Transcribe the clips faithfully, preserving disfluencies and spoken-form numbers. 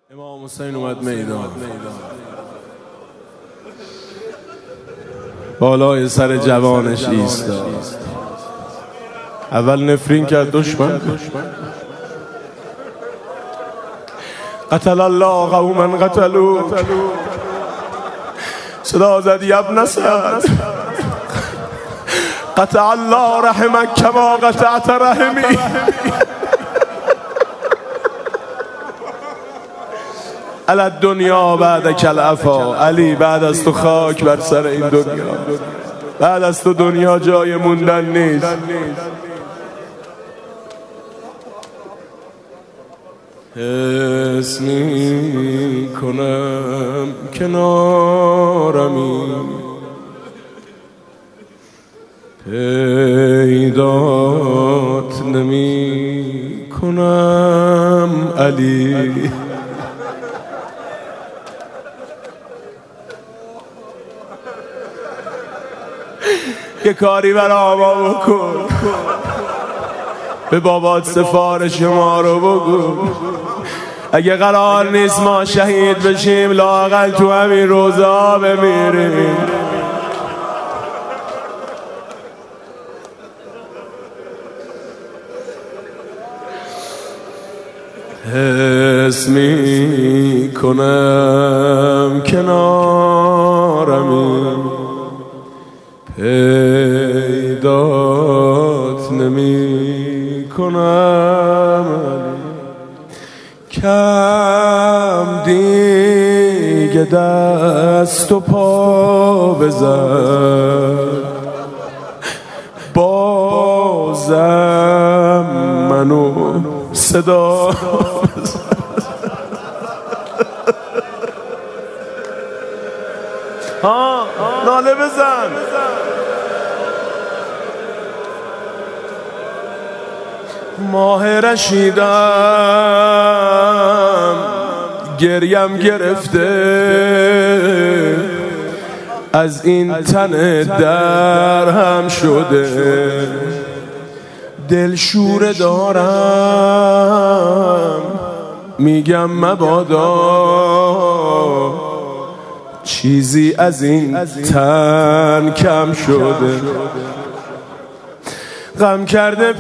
امام حسین اومد میدان، بالای سر جوانش ایستاد. اول نفرین کرد دشمن، قتل الله قوما قتلوک. صدا زد ابن سعد، قطع الله رحمک کما قطعت رحمی. علی الدنیا بعد کالعفا. علی بعد از تو خاک بر سر این دنیا، بعد از تو دنیا جای موندن نیست. حس می کنم کنارمی، پیدات نمی کنم علی. یه کاری برا ما بکن، به بابات سفارش ما رو بگو. اگه قرار نیست ما شهید بشیم، لااقل تو همین روزا بمیریم. حس می کنم کنارمی، پیدات نمی کنم. کم دیگه دست و پا بزن، بازم منو صدا بزن. ها ناله بزن. ماه رشیدم گریم گرفته، از این تن در هم شده. دلشوره دارم میگم مبادا، چیزی از این تن کم شده. غم کرده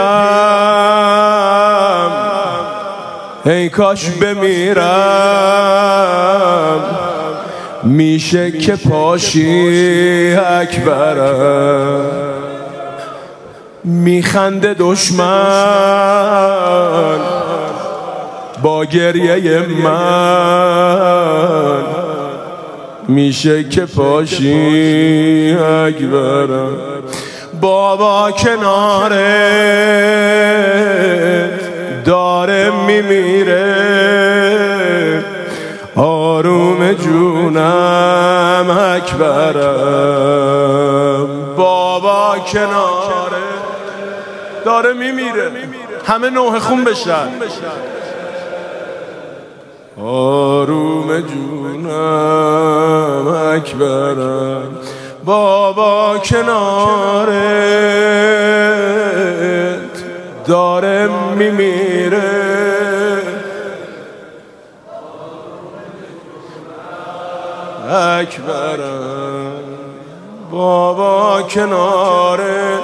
پیرم، ای کاش بمیرم. میشه که پاشی اکبرم، میخنده دشمن با گریه من. میشه که پاشی اکبرم. بابا کناره داره میمیره، آروم جونم اکبرم. بابا کناره داره میمیره، همه نوح خون بشن. آروم جونم اکبرم. بابا کنارت داره میمیره، اکبرم. بابا کنارت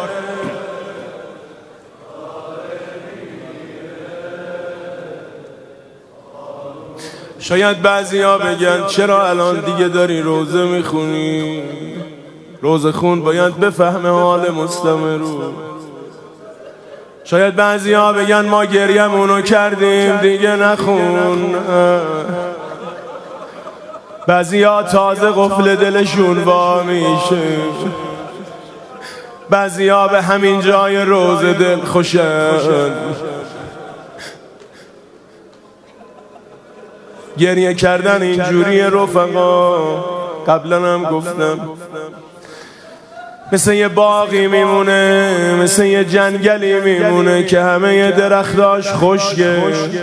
شاید بعضیا بگن چرا الان دیگه داری روزه میخونی؟ روزه خون باید بفهمه حال مستمع رو. شاید بعضیا بگن ما گریه‌مونو کردیم دیگه نخون. بعضیا تازه قفل دلشون وا میشه، بعضیا به همین جای روزه دل خوشن. گریه کردن اینجوری رفقا، قبلا هم گفتم، مثل یه باغی میمونه، مثل یه جنگلی میمونه که همه درختاش خشکه.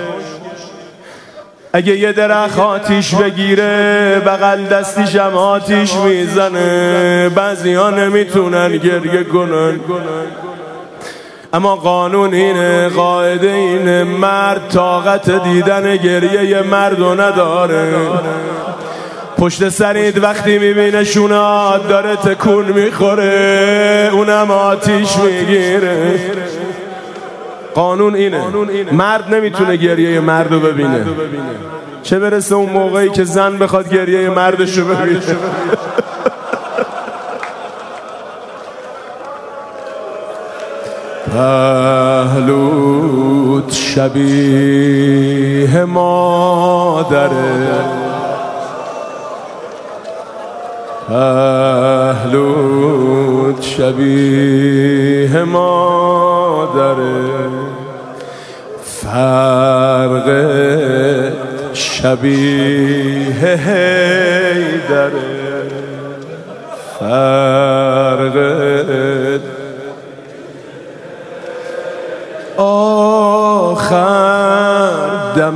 اگه یه درخت آتیش بگیره، بغل دستیش هم آتیش میزنه. بعضی ها نمیتونن گریه کنن، اما قانون اینه، قاعده اینه، مرد طاقت دیدن گریه مردو نداره. پشت سرید وقتی میبینه شونات داره تکون میخوره اونم آتیش میگیره. قانون اینه، مرد نمیتونه گریه مردو ببینه، چه برسه اون موقعی که زن بخواد گریه مردشو ببینه. پهلوت شبیه مادره، پهلوت شبیه مادره، فرق شبیه حیدره، فرق آخر دم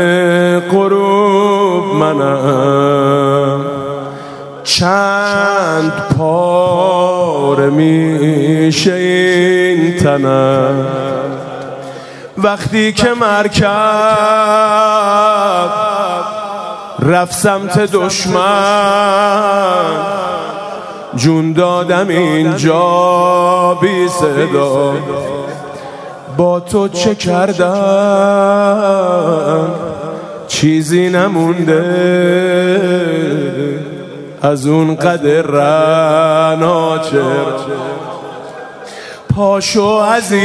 غروب منم، چند پاره میشه این تنم، وقتی که مرکب رفت سمت دشمن، جون دادم اینجا بی صدا، با تو چه کردم چیزی نمونده از اون قدر رناچر. پاشو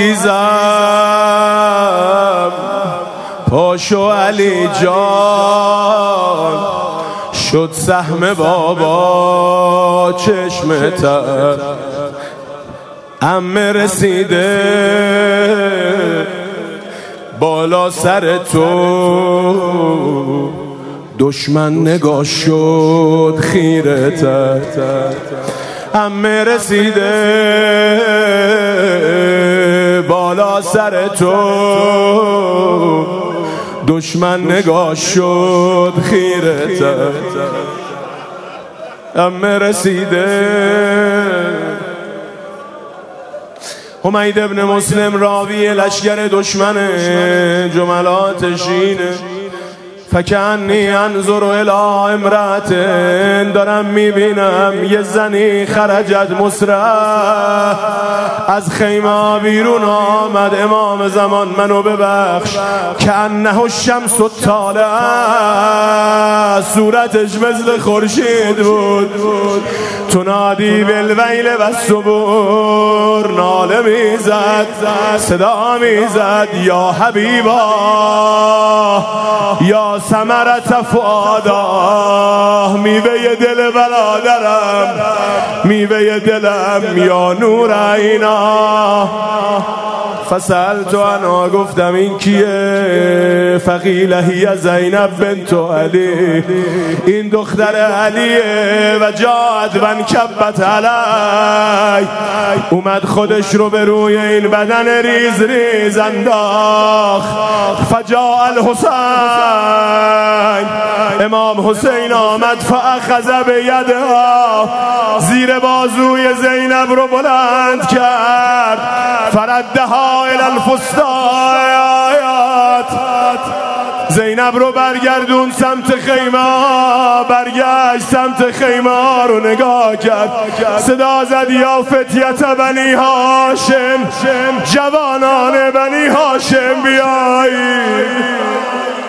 عزیزم، پاشو علی جان، شد سهم بابا چشمتر، عمه رسیده بالا سر تو، دشمن نگاه شد خیرتر، عمه رسیده بالا سر تو، دشمن نگاه شد خیرتر، عمه رسیده. حمید ابن مسلم راوی لشگر دشمنه، جملاتش اینه: فکنی انظر الی امرأة، دارم میبینم یه زنی خرجت مسرع، از خیمه بیرون آمد، امام زمان منو ببخش، که انه الشمس الطالعه، صورتش مثل خورشید بود، تنادی بالویل و الصبور، ناله میزد صدا میزد: یا حبیبا یا ثمرة فؤادا، میوه دل برادرم، میوه دلم، یا نور عینا. فسألت عنها، گفتم این کیه؟ فقیل هی زینب بنت علی، این دختر علیه. و جاءت و انکبت علی، اومد خودش رو به روی این بدن ریز ریز انداخت. فجاء الحسین، امام حسین آمد، فاخذ بیدها، زیر بازوی زینب رو بلند کرد، فردها الى الفستایات، زینب رو برگردون سمت خیمه، برگشت سمت خیمه رو نگاه کرد، صدا زد: یا فتیت بنی هاشم، جوانان بنی هاشم بیایید.